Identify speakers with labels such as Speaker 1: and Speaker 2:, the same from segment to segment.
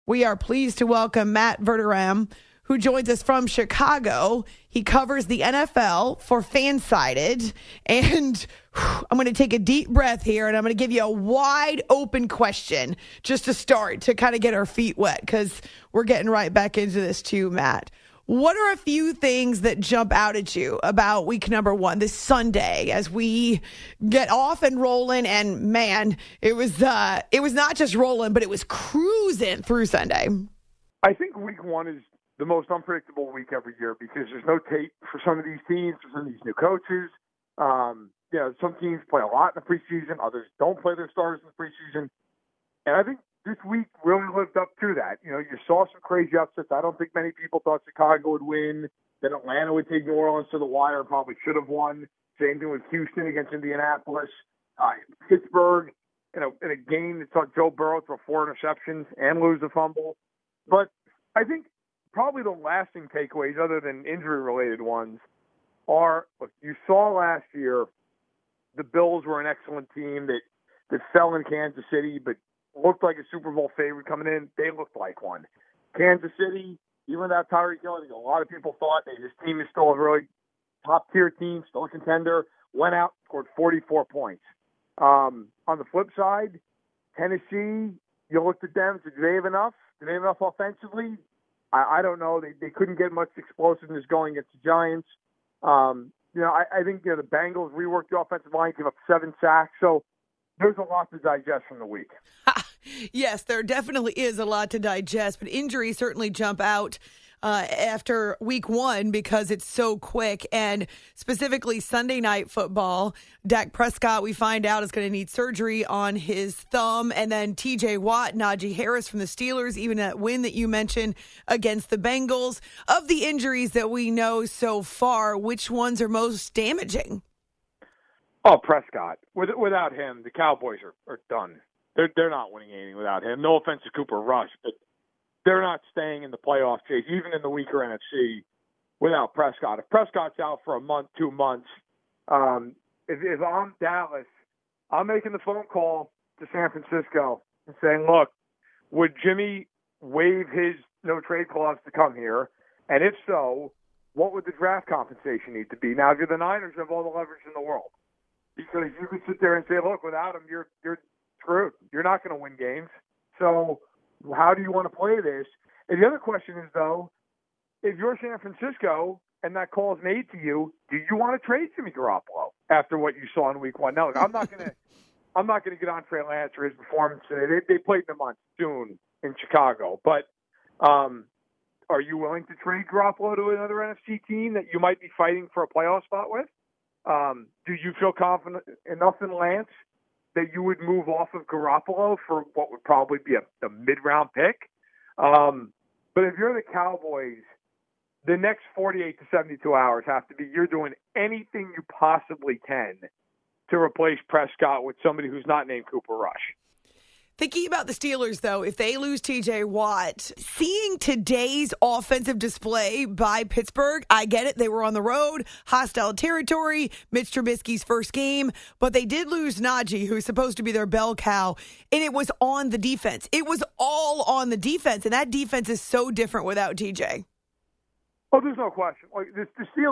Speaker 1: We are pleased to welcome Matt Verderame, who joins us from Chicago. He covers the NFL for Fansided. And I'm going to take a deep breath here, and I'm going to give you a wide open question just to start, to kind of get our feet wet, because we're getting right back into this too, Matt. What are a few things that jump out at you about week number one, this Sunday, as we get off and rolling? And man, it was not just rolling, but it was cruising through Sunday.
Speaker 2: I think week one is the most unpredictable week every year because there's no tape for some of these teams, for some of these new coaches. Some teams play a lot in the preseason, others don't play their stars in the preseason. And I think this week really lived up to that. You saw some crazy upsets. I don't think many people thought Chicago would win. Then Atlanta would take New Orleans to the wire, probably should have won. Same thing with Houston against Indianapolis. Pittsburgh, in a game that saw Joe Burrow throw 4 interceptions and lose a fumble. But I think probably the lasting takeaways, other than injury-related ones, are, look, you saw last year the Bills were an excellent team that fell in Kansas City, but looked like a Super Bowl favorite coming in. They looked like one. Kansas City, even without Tyreek Hill, I think a lot of people thought this team is still a really top-tier team, still a contender, went out, scored 44 points. On the flip side, Tennessee, you looked at them, did they have enough? Did they have enough offensively? I don't know. They couldn't get much explosiveness going against the Giants. I think the Bengals reworked the offensive line, gave up 7 sacks. So there's a lot to digest from the week.
Speaker 1: Yes, there definitely is a lot to digest, but injuries certainly jump out after week one because it's so quick. And specifically Sunday night football, Dak Prescott, we find out, is going to need surgery on his thumb. And then TJ Watt, Najee Harris from the Steelers, even that win that you mentioned against the Bengals. Of the injuries that we know so far, which ones are most damaging?
Speaker 2: Oh, Prescott. Without him, the Cowboys are done. They're not winning anything without him. No offense to Cooper Rush, but they're not staying in the playoff chase, even in the weaker NFC, without Prescott. If Prescott's out for a month, 2 months, if I'm Dallas, I'm making the phone call to San Francisco and saying, look, would Jimmy waive his no-trade clause to come here? And if so, what would the draft compensation need to be? Now, if you're the Niners, you have all the leverage in the world. Because you could sit there and say, look, without him, you're screwed. You're not going to win games. So how do you want to play this? And the other question is, though, if you're San Francisco and that call is made to you, do you want to trade Jimmy Garoppolo after what you saw in week one? No, I'm not going to get on Trey Lance for his performance today. They played them on soon in Chicago. But are you willing to trade Garoppolo to another NFC team that you might be fighting for a playoff spot with? Do you feel confident enough in Lance that you would move off of Garoppolo for what would probably be a mid-round pick? But if you're the Cowboys, the next 48 to 72 hours have to be you're doing anything you possibly can to replace Prescott with somebody who's not named Cooper Rush.
Speaker 1: Thinking about the Steelers, though, if they lose TJ Watt, seeing today's offensive display by Pittsburgh, I get it. They were on the road, hostile territory, Mitch Trubisky's first game, but they did lose Najee, who's supposed to be their bell cow, and it was on the defense. It was all on the defense, and that defense is so different without TJ.
Speaker 2: Oh, there's no question. Like the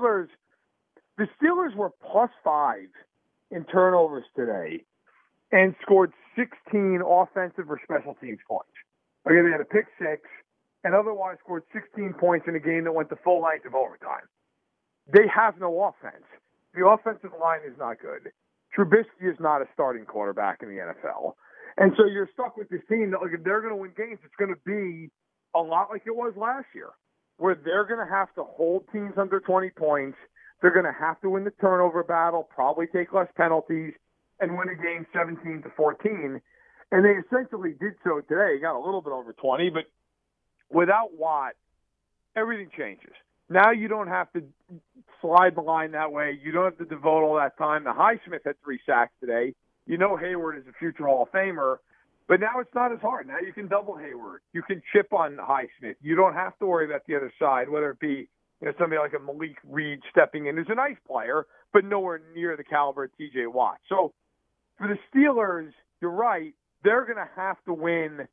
Speaker 2: Steelers were +5 in turnovers today and scored 16 offensive or special teams points. Okay, they had a pick 6 and otherwise scored 16 points in a game that went the full length of overtime. They have no offense. The offensive line is not good. Trubisky is not a starting quarterback in the NFL. And so you're stuck with this team that, like, if they're going to win games, it's going to be a lot like it was last year, where they're going to have to hold teams under 20 points. They're going to have to win the turnover battle, probably take less penalties, and win a game 17-14. And they essentially did so today. Got a little bit over 20, but without Watt, everything changes. Now you don't have to slide the line that way. You don't have to devote all that time. The Highsmith had 3 sacks today. You know Hayward is a future Hall of Famer, but now it's not as hard. Now you can double Hayward. You can chip on Highsmith. You don't have to worry about the other side, whether it be somebody like a Malik Reed stepping in, who's a nice player, but nowhere near the caliber of TJ Watt. So for the Steelers, you're right. They're going to have to win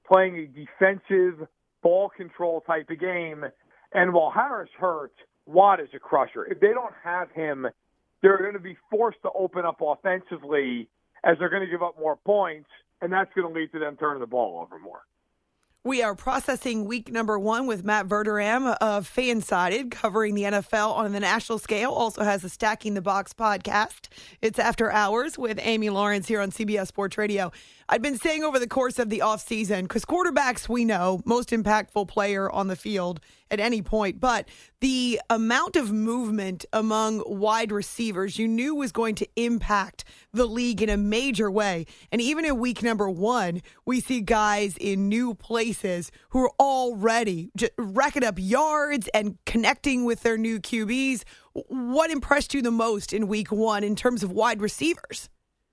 Speaker 2: playing a defensive ball control type of game. And while Harris hurt, Watt is a crusher. If they don't have him, they're going to be forced to open up offensively as they're going to give up more points, and that's going to lead to them turning the ball over more.
Speaker 1: We are processing week number 1 with Matt Verderam of Fansided, covering the NFL on the national scale. Also has a Stacking the Box podcast. It's After Hours with Amy Lawrence here on CBS Sports Radio. I've been saying over the course of the offseason, because quarterbacks, we know, most impactful player on the field at any point, but the amount of movement among wide receivers you knew was going to impact the league in a major way. And even in week number 1, we see guys in new places who are already just racking up yards and connecting with their new QBs. What impressed you the most in week 1 in terms of wide receivers?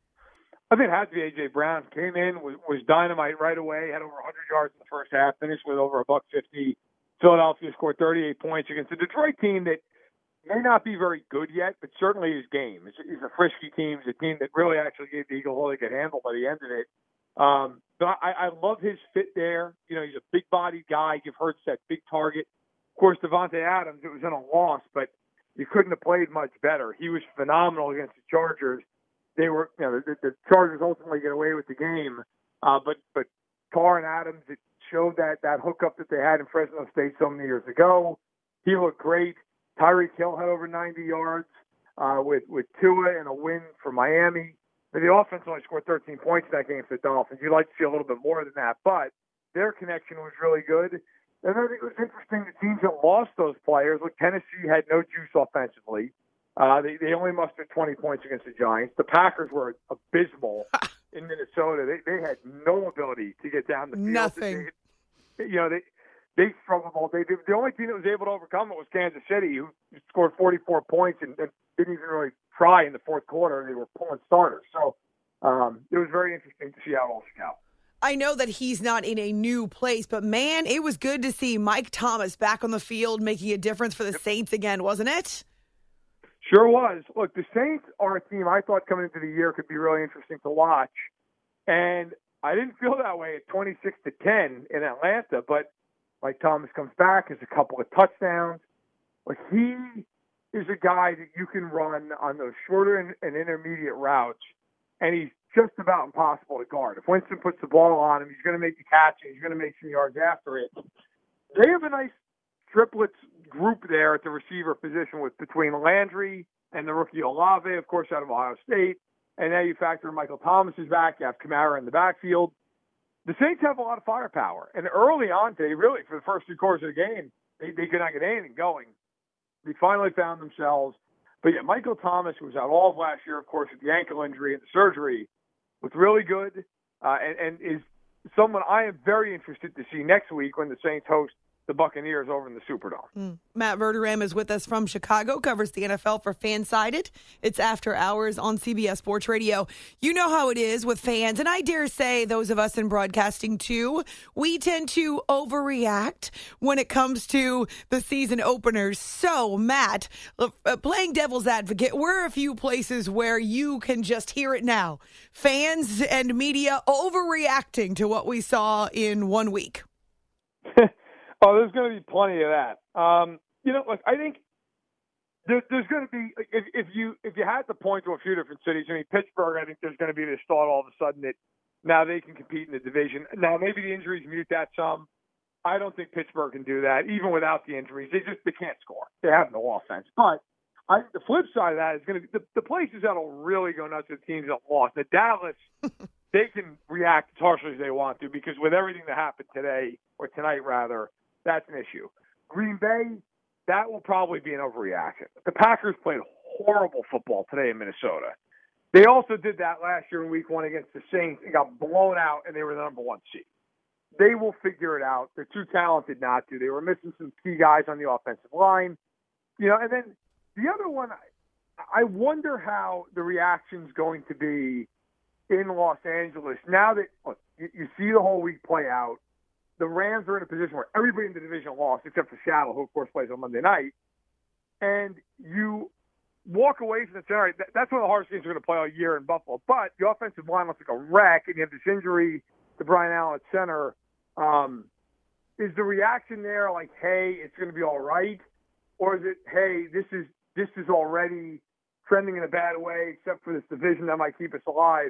Speaker 2: I think it had to be A.J. Brown. Came in, was dynamite right away, had over 100 yards in the first half, finished with over $150. Philadelphia scored 38 points against a Detroit team that may not be very good yet, but certainly is game. It's a frisky team. It's a team that really actually gave the Eagles all they could handle by the end of it. But I love his fit there. You know, he's a big-bodied guy. Give Hurts that big target. Of course, Devontae Adams, it was in a loss, but you couldn't have played much better. He was phenomenal against the Chargers. They were, you know, the Chargers ultimately get away with the game, but Carr and Adams, it showed that hookup that they had in Fresno State so many years ago. He looked great. Tyreek Hill had over 90 yards with Tua and a win for Miami. But the offense only scored 13 points in that game for the Dolphins. You'd like to see a little bit more than that, but their connection was really good. And I think it was interesting the teams that lost those players. Look, Tennessee had no juice offensively. They only mustered 20 points against the Giants. The Packers were abysmal in Minnesota. They had no ability to get down the field.
Speaker 1: Nothing.
Speaker 2: They struggled all day. The only team that was able to overcome it was Kansas City, who scored 44 points and didn't even really try in the fourth quarter. They were pulling starters. So it was very interesting to see how it all shook out.
Speaker 1: I know that he's not in a new place, but man, it was good to see Mike Thomas back on the field making a difference for the Saints again, wasn't it?
Speaker 2: Sure was. Look, the Saints are a team I thought coming into the year could be really interesting to watch. And I didn't feel that way at 26-10 in Atlanta, but Mike Thomas comes back, has a couple of touchdowns. Like, he is a guy that you can run on those shorter and intermediate routes, and he's just about impossible to guard. If Winston puts the ball on him, he's going to make the catch, and he's going to make some yards after it. They have a nice triplets group there at the receiver position between Landry and the rookie Olave, of course, out of Ohio State. And now you factor in Michael Thomas is back. You have Kamara in the backfield. The Saints have a lot of firepower. And early on today, really, for the first 3 quarters of the game, they could not get anything going. They finally found themselves. But yeah, Michael Thomas, who was out all of last year, of course, with the ankle injury and the surgery, was really good and is someone I am very interested to see next week when the Saints host the Buccaneers over in the Superdome.
Speaker 1: Matt Verderam is with us from Chicago, covers the NFL for Fansided. It's After Hours on CBS Sports Radio. You know how it is with fans, and I dare say those of us in broadcasting too, we tend to overreact when it comes to the season openers. So, Matt, playing devil's advocate, where are a few places where you can just hear it now? Fans and media overreacting to what we saw in 1 week.
Speaker 2: Oh, there's going to be plenty of that. Look, I think there's going to be if you had to point to a few different cities. I mean, Pittsburgh. I think there's going to be this thought all of a sudden that now they can compete in the division. Now maybe the injuries mute that some. I don't think Pittsburgh can do that even without the injuries. They can't score. They have no offense. But I think the flip side of that is going to be the places that'll really go nuts with teams that lost. The Dallas. They can react as harshly as they want to because with everything that happened today or tonight rather. That's an issue. Green Bay, that will probably be an overreaction. The Packers played horrible football today in Minnesota. They also did that last year in week 1 against the Saints and got blown out, and they were the number 1 seed. They will figure it out. They're too talented not to. They were missing some key guys on the offensive line. And then the other one, I wonder how the reaction's going to be in Los Angeles. Now that you see the whole week play out, the Rams are in a position where everybody in the division lost except for Seattle, who, of course, plays on Monday night. And you walk away from the center. That's one of the hardest games we're going to play all year in Buffalo. But the offensive line looks like a wreck, and you have this injury to Brian Allen at center. Is the reaction there like, hey, it's going to be all right? Or is it, hey, this is already trending in a bad way, except for this division that might keep us alive?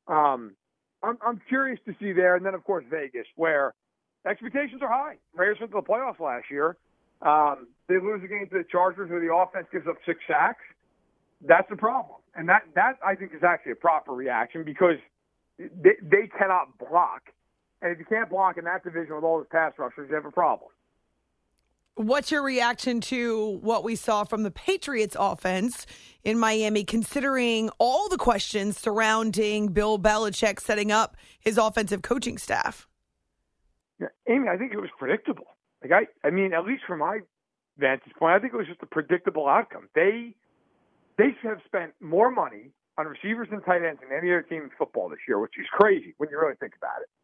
Speaker 2: I'm curious to see there. And then, of course, Vegas, where expectations are high. Raiders went to the playoffs last year. They lose a game to the Chargers where the offense gives up 6 sacks. That's a problem. And that I think, is actually a proper reaction because they cannot block. And if you can't block in that division with all the pass rushers, you have a problem.
Speaker 1: What's your reaction to what we saw from the Patriots offense in Miami, considering all the questions surrounding Bill Belichick setting up his offensive coaching staff?
Speaker 2: Yeah, Amy, I think it was predictable. Like I mean, at least from my vantage point, I think it was just a predictable outcome. They have spent more money on receivers and tight ends than any other team in football this year, which is crazy when you really think about it.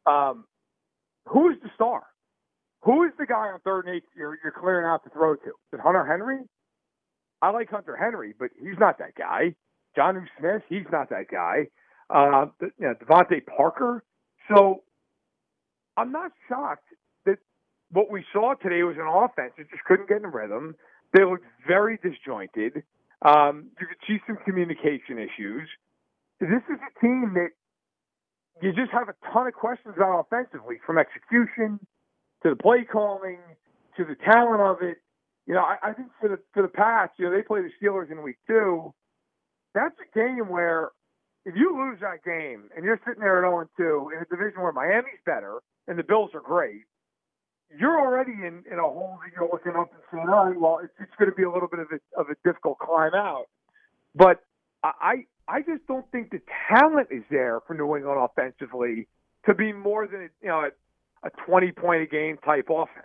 Speaker 2: Who is the star? Who is the guy on 3rd and 8 you're clearing out to throw to? Is it Hunter Henry? I like Hunter Henry, but he's not that guy. Jonnu Smith, he's not that guy. Devontae Parker. So I'm not shocked that what we saw today was an offense that just couldn't get in rhythm. They looked very disjointed. You could see some communication issues. This is a team that you just have a ton of questions about offensively, from execution to the play calling to the talent of it. You know, I think for the Pats, you know, they play the Steelers in week 2. That's a game where if you lose that game and you're sitting there at 0-2 in a division where Miami's better and the Bills are great, you're already in a hole that you're looking up and saying, all right, well, it's going to be a little bit of a difficult climb out. But I just don't think the talent is there for New England offensively to be more than a 20-point-a-game type offense.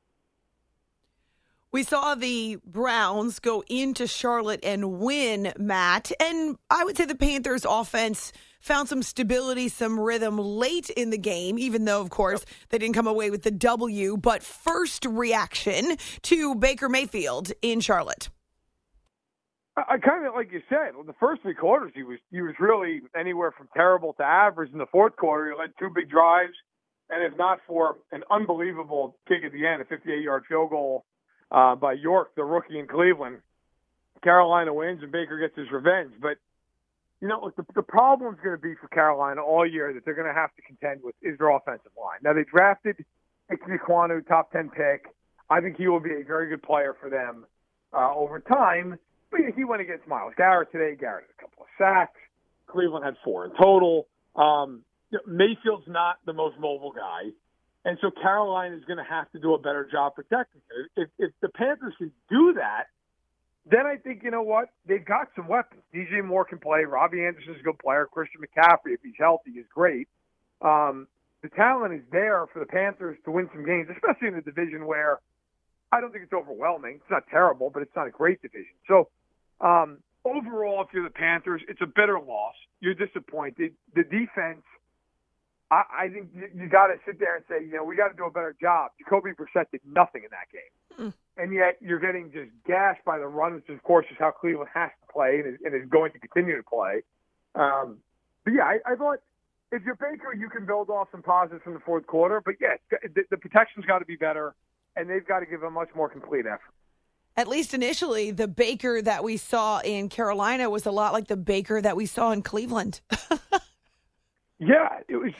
Speaker 1: We saw the Browns go into Charlotte and win, Matt. And I would say the Panthers offense found some stability, some rhythm late in the game, even though, of course, they didn't come away with the W. But first reaction to Baker Mayfield in Charlotte.
Speaker 2: I kind of, like you said, the first 3 quarters, he was really anywhere from terrible to average. In the fourth quarter, he led 2 big drives. And if not for an unbelievable kick at the end, a 58-yard field goal by York, the rookie in Cleveland, Carolina wins and Baker gets his revenge. But, you know, the problem is going to be for Carolina all year that they're going to have to contend with is their offensive line. Now, they drafted Ickey Ekwonu, top 10 pick. I think he will be a very good player for them over time. But he went against Myles Garrett today. Garrett had a couple of sacks. Cleveland had 4 in total. Mayfield's not the most mobile guy. And so Carolina is going to have to do a better job protecting him. If the Panthers can do that, then I think, you know what, they've got some weapons. DJ Moore can play. Robbie Anderson's a good player. Christian McCaffrey, if he's healthy, is great. The talent is there for the Panthers to win some games, especially in a division where I don't think it's overwhelming. It's not terrible, but it's not a great division. So overall, if you're the Panthers, it's a bitter loss. You're disappointed. The defense, I think you got to sit there and say, you know, we got to do a better job. Jacoby Brissett did nothing in that game. And yet you're getting just gashed by the run, which, of course, is how Cleveland has to play and is going to continue to play. But, yeah, I thought if you're Baker, you can build off some positives from the fourth quarter. But, yeah, the protection's got to be better, and they've got to give a much more complete effort.
Speaker 1: At least initially, the Baker that we saw in Carolina was a lot like the Baker that we saw in Cleveland.
Speaker 2: Yeah, it was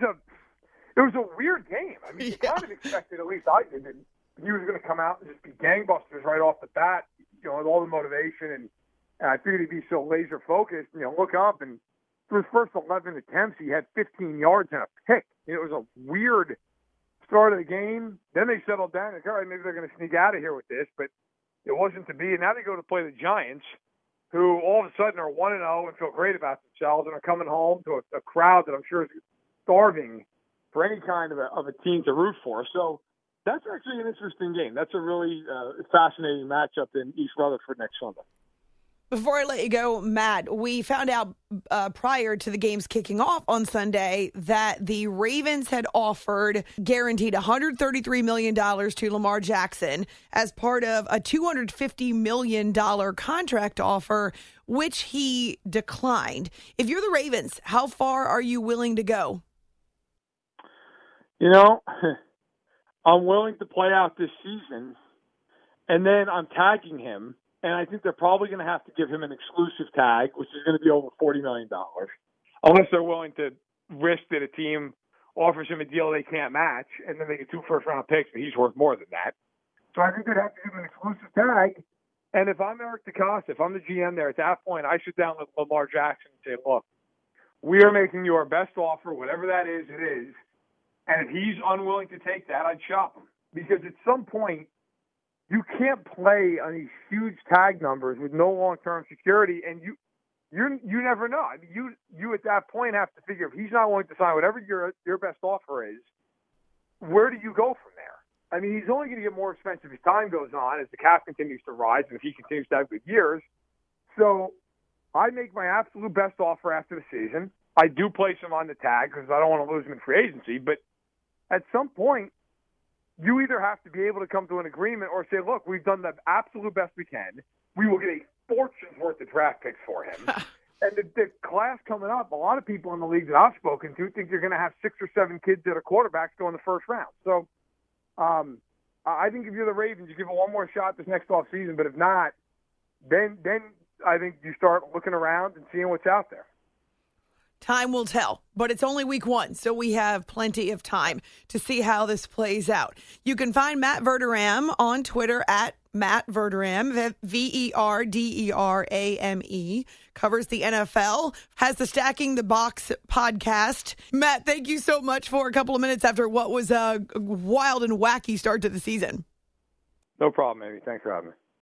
Speaker 2: a weird game. I mean, you kind of expected, at least I did, that he was going to come out and just be gangbusters right off the bat, you know, with all the motivation. And I figured he'd be so laser focused. You know, look up, and for his first 11 attempts, he had 15 yards and a pick. It was a weird start of the game. Then they settled down and, all right, maybe they're going to sneak out of here with this, but it wasn't to be. And now they go to play the Giants, who all of a sudden are 1-0 and feel great about themselves and are coming home to a crowd that I'm sure is starving for any kind of a team to root for. So that's actually an interesting game. That's a really fascinating matchup in East Rutherford next Sunday.
Speaker 1: Before I let you go, Matt, we found out prior to the games kicking off on Sunday that the Ravens had offered guaranteed $133 million to Lamar Jackson as part of a $250 million contract offer, which he declined. If you're the Ravens, how far are you willing to go?
Speaker 2: You know, I'm willing to play out this season, and then I'm tagging him, and I think they're probably going to have to give him an exclusive tag, which is going to be over $40 million, unless they're willing to risk that a team offers him a deal they can't match, and then they get 2 first-round picks, but he's worth more than that. So I think they'd have to give him an exclusive tag. And if I'm Eric DeCosta, if I'm the GM there, at that point, I sit down with Lamar Jackson and say, look, we are making you our best offer, whatever that is, it is. And if he's unwilling to take that, I'd shop him. Because at some point, you can't play on these huge tag numbers with no long-term security, and you never know. I mean, you at that point have to figure if he's not willing to sign whatever your best offer is, where do you go from there? I mean, he's only going to get more expensive as time goes on, as the cap continues to rise, and if he continues to have good years. So I make my absolute best offer after the season. I do place him on the tag because I don't want to lose him in free agency. But at some point, you either have to be able to come to an agreement or say, look, we've done the absolute best we can. We will get a fortune's worth of draft picks for him. And the class coming up, a lot of people in the league that I've spoken to think you're going to have 6 or 7 kids that are quarterbacks go in the first round. So I think if you're the Ravens, you give it one more shot this next offseason. But if not, then I think you start looking around and seeing what's out there.
Speaker 1: Time will tell, but it's only week 1, so we have plenty of time to see how this plays out. You can find Matt Verderame on Twitter at Matt Verderame, Verderame, covers the NFL, has the Stacking the Box podcast. Matt, thank you so much for a couple of minutes after what was a wild and wacky start to the season.
Speaker 2: No problem, Amy. Thanks for having me.